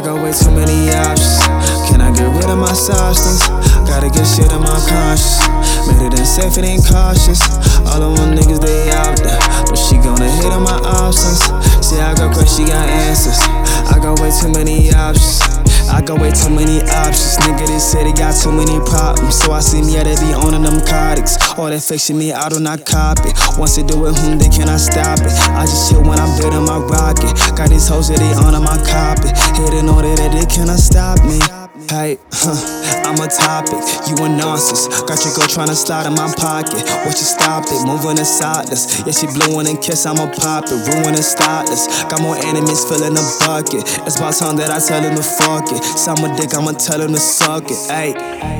I got way too many options. Can I get rid of my substance? Gotta get shit in my conscience. Made it unsafe and ain't cautious. All of them niggas, they out there, but she gonna hit on my options. See, I got questions, she got answers. I got way too many options. I got way too many options. Nigga, they say they got too many problems. So I see me, yeah, they be owning them narcotics. All that fiction me, I do not copy. Once they do it, they cannot stop it. I just chill when I'm building my rocket. Got these hoes that they honor my copy. Hitting all that they cannot stop me. Hey, I'm a topic, you a nonsense. Got your girl tryna slide in my pocket. What you stop it, moving in silence. Yeah, she blowing and kiss, I'ma pop it. Ruin and startless. Got more enemies filling the bucket. It's about time that I tell him to fuck it. Some a dick, I'ma tell him to suck it. Hey.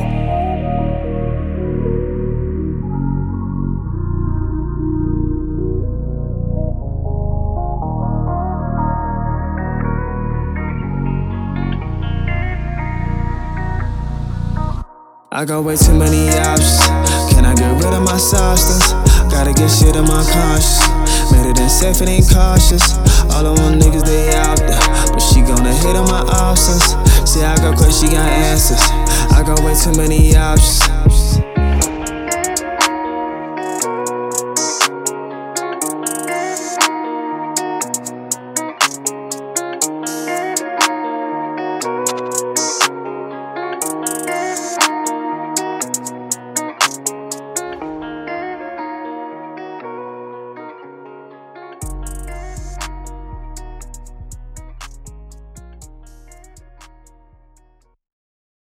I got way too many options. Can I get rid of my substance? Gotta get shit in my conscience. Made it unsafe and ain't cautious. All of them niggas, they